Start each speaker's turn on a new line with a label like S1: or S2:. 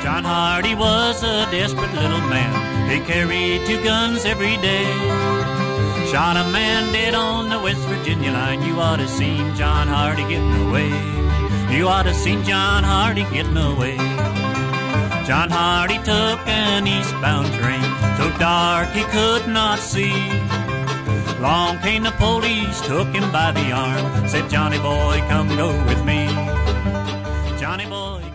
S1: John Hardy was a desperate little man. He carried 2 guns every day. Shot a man dead on the West Virginia line. You ought to seen John Hardy getting away. You ought to seen John Hardy getting away. John Hardy took an eastbound train, so dark he could not see. Long came the police, took him by the arm, said, "Johnny boy, come go with me. Johnny boy,